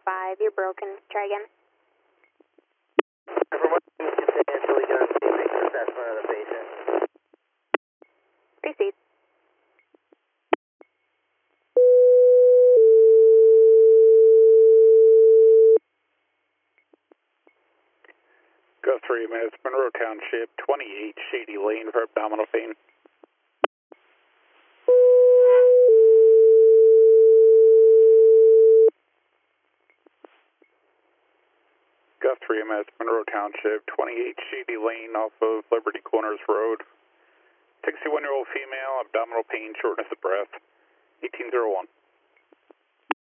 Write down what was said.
5, you're broken. Try again. From what you substantially done basic assessment of the patient. Proceed. Go 3 minutes, Monroe Township, 28 Shady Lane for abdominal pain. Go 3 minutes, Monroe Township, 28 Shady Lane off of Liberty Corners Road. 61-year-old female, abdominal pain, shortness of breath, 1801.